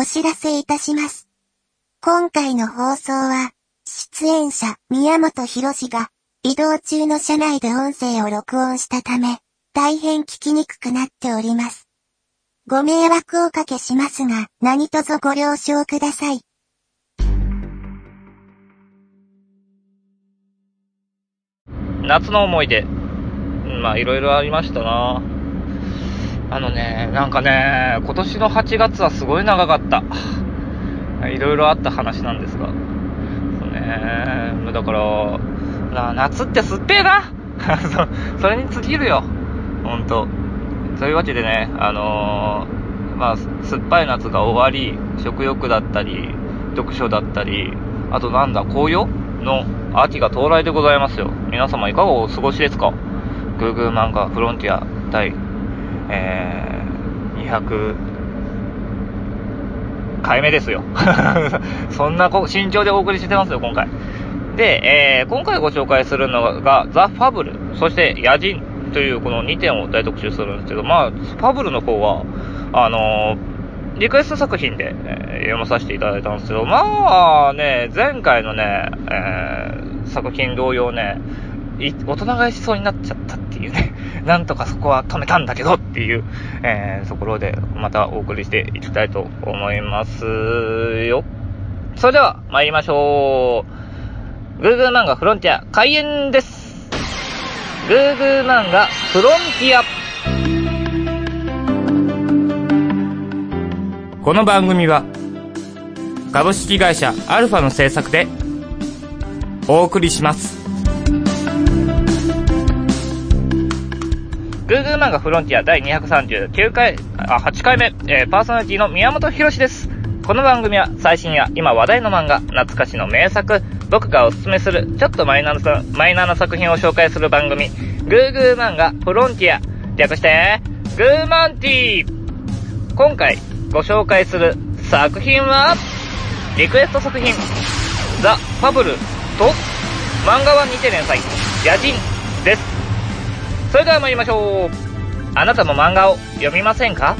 知らせいたします。今回の放送は、出演者宮本浩次が移動中の車内で音声を録音したため、大変聞きにくくなっております。ご迷惑をおかけしますが、何卒ご了承ください。 夏の思い出。いろいろありましたな。なんかね、今年の8月はすごい長かった。いろいろあった話なんですが。だから、夏ってすっぺーなそれに尽きるよ。ほんと。そういうわけでね、酸っぱい夏が終わり、食欲だったり、読書だったり、あと紅葉の秋が到来でございますよ。皆様いかがお過ごしですか？グーグー漫画フロンティア第、200回目ですよ。そんな慎重でお送りしてますよ、今回。で、今回ご紹介するのがザ・ファブル、そして野人というこの2点を大特集するんですけど、ファブルの方は、リクエスト作品で、読まさせていただいたんですけど、前回のね、作品同様ね、大人買いしそうになっちゃったっていうね、なんとかそこは止めたんだけどっていう、ところでまたお送りしていきたいと思いますよ。それでは参りましょう。グーグー漫画フロンティア開演です。グーグー漫画フロンティア。この番組は株式会社アルファの制作でお送りします。グーグー漫画フロンティア第239回、8回目、パーソナリティの宮本浩次です。この番組は最新や今話題の漫画、懐かしの名作、僕がおすすめするちょっとマイナーな作品を紹介する番組、グーグー漫画フロンティア、略してグーマンティー。今回ご紹介する作品はリクエスト作品ザ・ファブルと漫画はにて連載野人です。それでは参りましょう。あなたも漫画を読みませんか？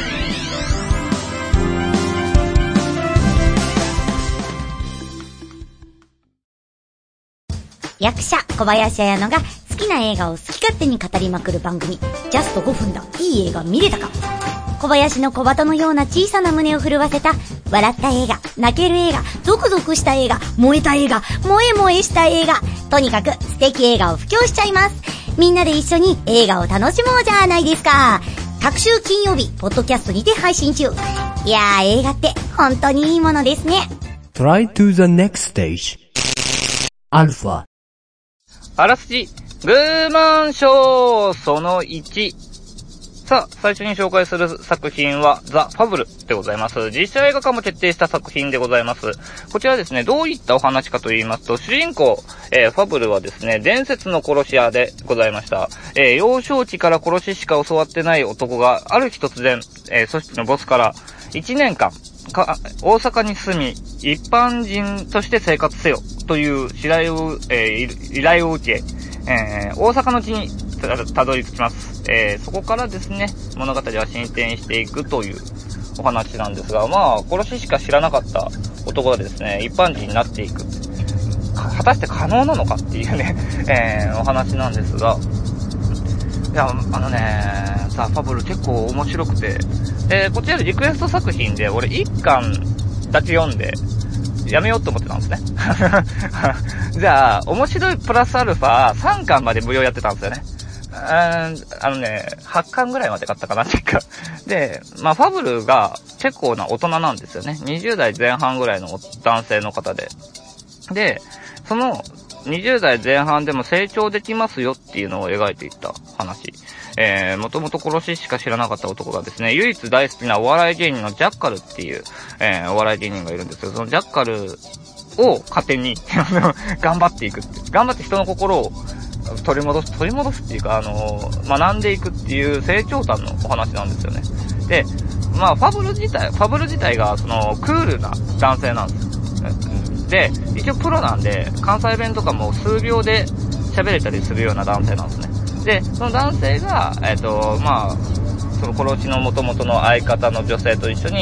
役者小林彩乃が好きな映画を好き勝手に語りまくる番組、ジャスト5分だ、いい映画見れたか。小林の小鳩のような小さな胸を震わせた笑った映画、泣ける映画、ゾクゾクした映画、燃えた映画、萌え萌えした映画、とにかく素敵映画を布教しちゃいます。みんなで一緒に映画を楽しもうじゃないですか。各週金曜日ポッドキャストにて配信中。いやー、映画って本当にいいものですね。 Try to the next stage アルファ。 あらすじグーマンショーその1。さあ、最初に紹介する作品はザ・ファブルでございます。実写映画化も決定した作品でございます。こちらですね、どういったお話かと言いますと、主人公、ファブルはですね、伝説の殺し屋でございました。幼少期から殺ししか教わってない男が、ある日突然、組織のボスから1年間、大阪に住み、一般人として生活せよという依頼を受け、大阪の地にたどり着きます。そこからですね、物語は進展していくというお話なんですが、殺ししか知らなかった男がですね、一般人になっていく。果たして可能なのかっていうね、お話なんですが、いや、ザ・ファブル結構面白くて、こちらでリクエスト作品で、俺1巻だけ読んで、やめようと思ってたんですね。じゃあ、面白いプラスアルファ3巻まで無料やってたんですよね。8巻ぐらいまで買ったかなっていうか。で、ファブルが結構な大人なんですよね。20代前半ぐらいの男性の方で。で、その20代前半でも成長できますよっていうのを描いていった話。もともと殺ししか知らなかった男がですね、唯一大好きなお笑い芸人のジャッカルっていう、お笑い芸人がいるんですけど、そのジャッカルを糧に頑張っていくって。頑張って人の心を取り戻すっていうか、学んでいくっていう成長譚のお話なんですよね。で、ファブル自体が、クールな男性なんですよ。で、一応プロなんで、関西弁とかも数秒で喋れたりするような男性なんですね。で、その男性が、その殺しの元々の相方の女性と一緒に、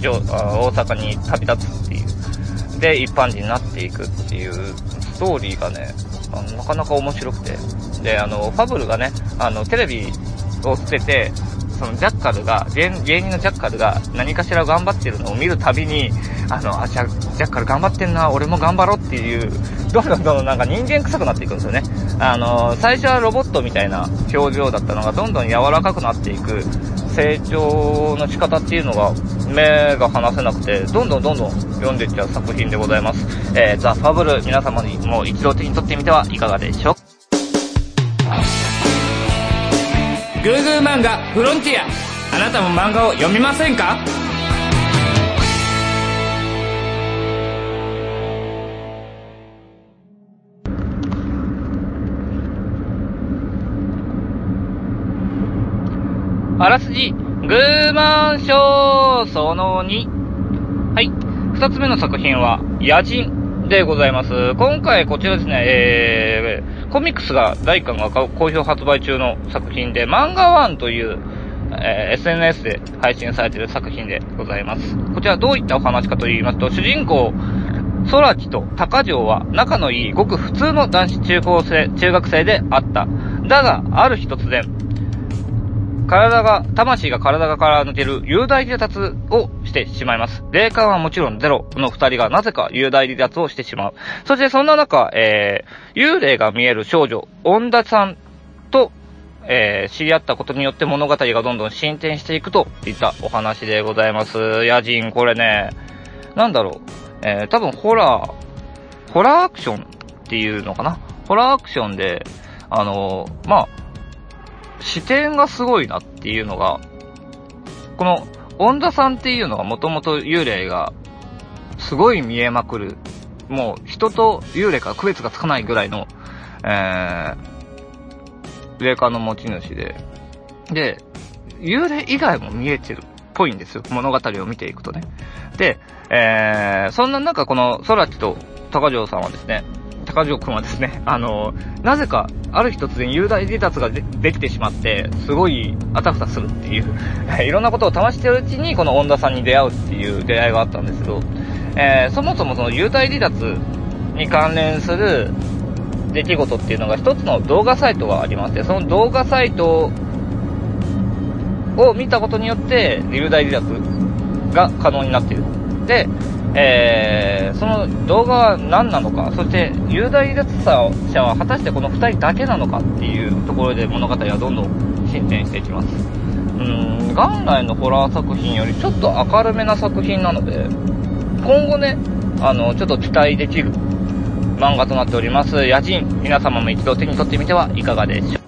大阪に旅立つっていう。で、一般人になっていくっていうストーリーがね、なかなか面白くて。で、ファブルがね、テレビを捨てて、そのジャッカルが、芸人のジャッカルが何かしら頑張ってるのを見るたびに、ジャッカル頑張ってんな、俺も頑張ろうっていう、どんどんなんか人間臭くなっていくんですよね。最初はロボットみたいな表情だったのがどんどん柔らかくなっていく成長の仕方っていうのが目が離せなくて、どんどん読んでいっちゃう作品でございます。ザ・ファブル、皆様にも一度手に取ってみてはいかがでしょう。 グーグー漫画フロンティア、あなたも漫画を読みませんか？ あらすじ、グーマンショーその2。はい。二つ目の作品は、野人でございます。今回こちらですね、コミックスが第1巻が好評発売中の作品で、漫画ワンという、SNS で配信されている作品でございます。こちらどういったお話かと言いますと、主人公、空知と高城は仲のいいごく普通の男子中学生であった。だが、ある日突然、魂が体から抜ける幽体離脱をしてしまいます。霊感はもちろんゼロの二人がなぜか幽体離脱をしてしまう。そしてそんな中、幽霊が見える少女、恩田さんと、知り合ったことによって物語がどんどん進展していくといったお話でございます。野人、これね、なんだろう、多分ホラーアクションっていうのかな。ホラーアクションで、視点がすごいなっていうのが、この、恩田さんっていうのがもともと幽霊がすごい見えまくる、もう人と幽霊から区別がつかないぐらいの、霊感の持ち主で、幽霊以外も見えてるっぽいんですよ、物語を見ていくとね。で、そんな中この空知と高城さんはですね、高城くんはですね、なぜか、ある日突然幽体離脱ができてしまって、すごいあたふたするっていう、いろんなことを試しているうちに、この恩田さんに出会うっていう出会いがあったんですけど、そもそもその幽体離脱に関連する出来事っていうのが一つの動画サイトがありまして、その動画サイトを見たことによって、幽体離脱が可能になっている。で、その動画は何なのか、そして幽体離脱者は果たしてこの2人だけなのかっていうところで物語はどんどん進展していきます。元来のホラー作品よりちょっと明るめな作品なので、今後ね、ちょっと期待できる漫画となっております。野人、皆様も一度手に取ってみてはいかがでしょう。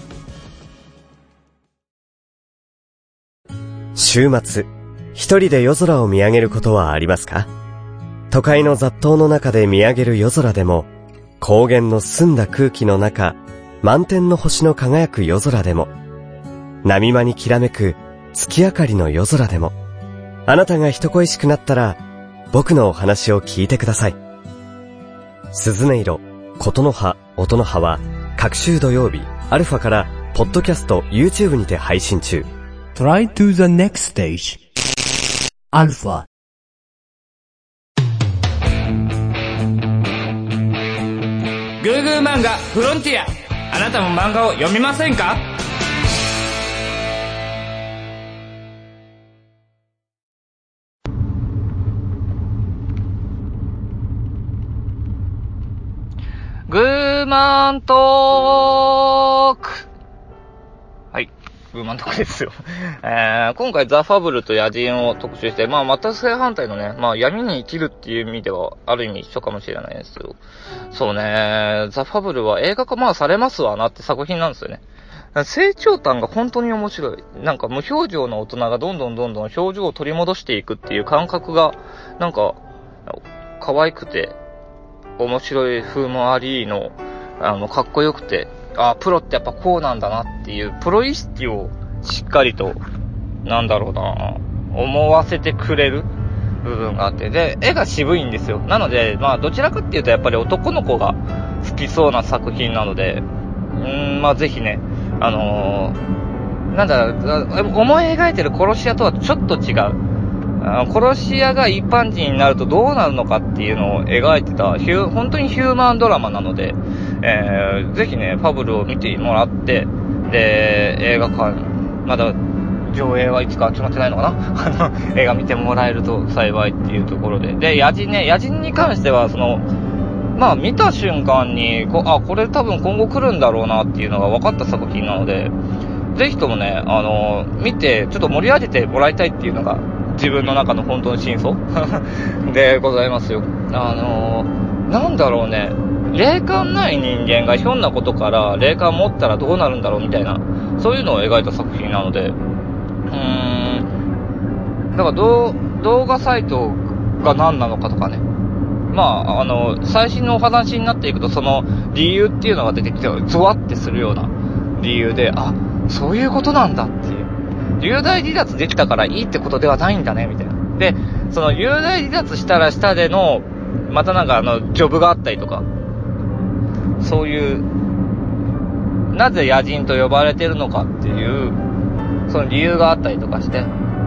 週末、一人で夜空を見上げることはありますか？都会の雑踏の中で見上げる夜空でも、高原の澄んだ空気の中、満天の星の輝く夜空でも、波間にきらめく月明かりの夜空でも、あなたが人恋しくなったら、僕のお話を聞いてください。鈴音色、琴の葉、音の葉は、各週土曜日、アルファから、ポッドキャスト、YouTube にて配信中。 Try to the next stage. アルファ。 グーグー漫画フロンティア、あなたも漫画を読みませんか？ グーマントーク。はい。グーマントークですよ。今回ザ・ファブルと野人を特集して、全く正反対のね、闇に生きるっていう意味では、ある意味一緒かもしれないんですけど、そうね、ザ・ファブルは映画化されますわなって作品なんですよね。成長感が本当に面白い。なんか無表情の大人がどんどん表情を取り戻していくっていう感覚が、なんか、可愛くて、面白い風もありの、かっこよくて、プロってやっぱこうなんだなっていう、プロ意識をしっかりと、思わせてくれる部分があって、で、絵が渋いんですよ。なので、どちらかっていうとやっぱり男の子が好きそうな作品なので、ぜひね、思い描いてる殺し屋とはちょっと違う、 殺し屋が一般人になるとどうなるのかっていうのを描いてた、本当にヒューマンドラマなので、ぜひね、ファブルを見てもらって、で、映画館、まだ上映はいつか決まってないのかな映画見てもらえると幸いっていうところで。で、野人に関しては、まあ見た瞬間に、これ多分今後来るんだろうなっていうのが分かった作品なので、ぜひともね、見て、ちょっと盛り上げてもらいたいっていうのが、自分の中の本当の真相でございますよ。なんだろうね、霊感ない人間がひょんなことから霊感持ったらどうなるんだろうみたいな、そういうのを描いた作品なので、だから動画サイトが何なのかとかね。まあ、最新のお話になっていくと、その理由っていうのが出てきて、ゾワってするような理由で、そういうことなんだっていう。流大離脱できたからいいってことではないんだね、みたいな。で、その流大離脱したら下での、またなんかジョブがあったりとか、そういう、なぜ野人と呼ばれてるのかっていう、その理由があったりとかして、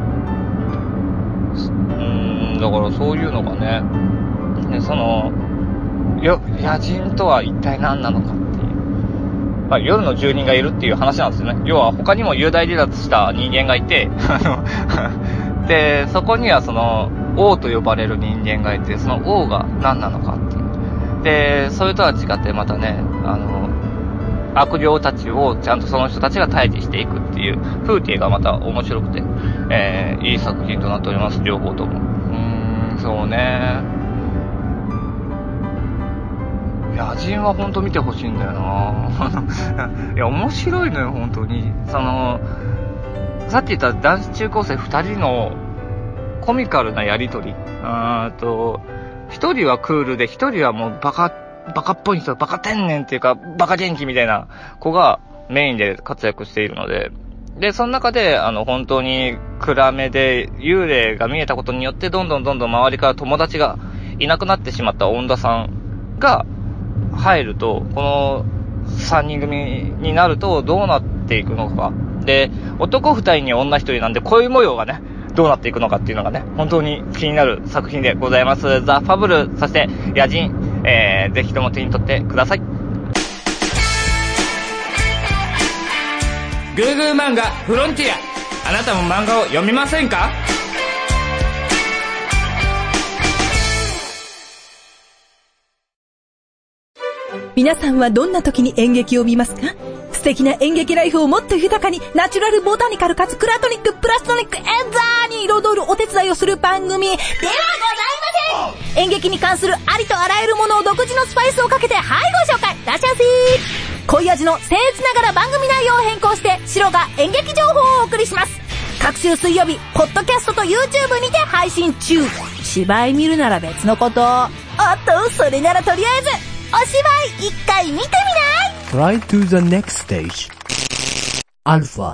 だからそういうのがね、で野人とは一体何なのかっていう。まあ、夜の住人がいるっていう話なんですよね。要は他にも流大離脱した人間がいて、で、そこには王と呼ばれる人間がいて、その王が何なのかっていう。で、それとは違ってまたね、悪霊たちをちゃんとその人たちが退治していくっていう風景がまた面白くて、いい作品となっております、両方とも。そうね。野人は本当見てほしいんだよないや、面白いのよ、本当に。さっき言った男子中高生2人のコミカルなやりとり。一人はクールで、一人はもうバカっぽい人、バカ天然っていうか、バカ元気みたいな子がメインで活躍しているので、で、その中で、本当に暗めで幽霊が見えたことによって、どんどん周りから友達がいなくなってしまった恩田さんが入ると、この3人組になるとどうなっていくのか。で、男2人に女1人なんで、恋模様がね、どうなっていくのかっていうのがね、本当に気になる作品でございます。ザ・ファブル、そして野人、ぜひとも手に取ってください。 グーグー漫画フロンティア、あなたも漫画を読みませんか？ 皆さんはどんな時に演劇を見ますか？素敵な演劇ライフをもっと豊かに、ナチュラルボタニカルかつクラトニックプラストニックエンザーに彩るお手伝いをする番組ではございません。演劇に関するありとあらゆるものを独自のスパイスをかけてご紹介。らっしゃいませ。濃い味の僭越ながら番組内容を変更してシロが演劇情報をお送りします。各週水曜日ポッドキャストと YouTube にて配信中。芝居見るなら別のこと。それならとりあえずお芝居一回見てみない？ Try to the next stage. Alpha。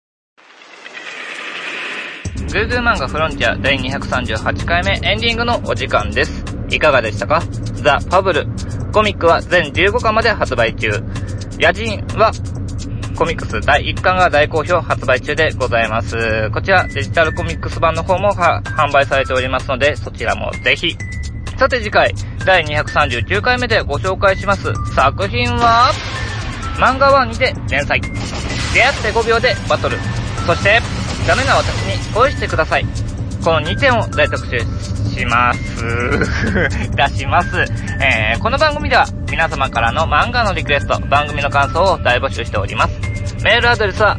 グーグー漫画フロンティア第238回目エンディングのお時間です。いかがでしたか？ザ・ファブル。コミックは全15巻まで発売中。野人はコミックス第1巻が大好評発売中でございます。こちらデジタルコミックス版の方も販売されておりますので、そちらもぜひ。さて次回第239回目でご紹介します作品は、漫画1にて連載、出会って5秒でバトル、そしてダメな私に恋してください。この2点を大特集します出します。この番組では皆様からの漫画のリクエスト、番組の感想を大募集しております。メールアドレスは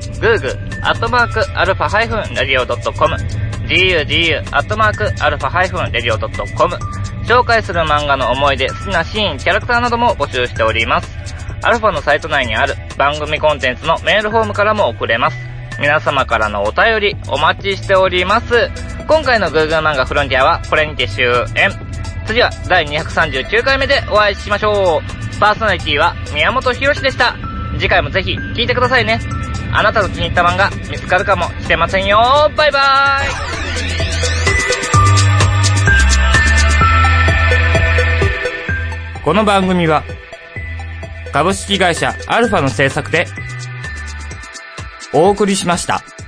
gugu@alpha-radio.com gugu@alpha-radio.com。 紹介する漫画の思い出、好きなシーン、キャラクターなども募集しております。アルファのサイト内にある番組コンテンツのメールフォームからも送れます。皆様からのお便りお待ちしております。今回のグーグー漫画フロンティアはこれにて終演。次は第239回目でお会いしましょう。パーソナリティは宮本浩次でした。次回もぜひ聞いてくださいね。あなたの気に入った漫画見つかるかもしれませんよ。バイバーイ。 この番組は株式会社アルファの制作でお送りしました。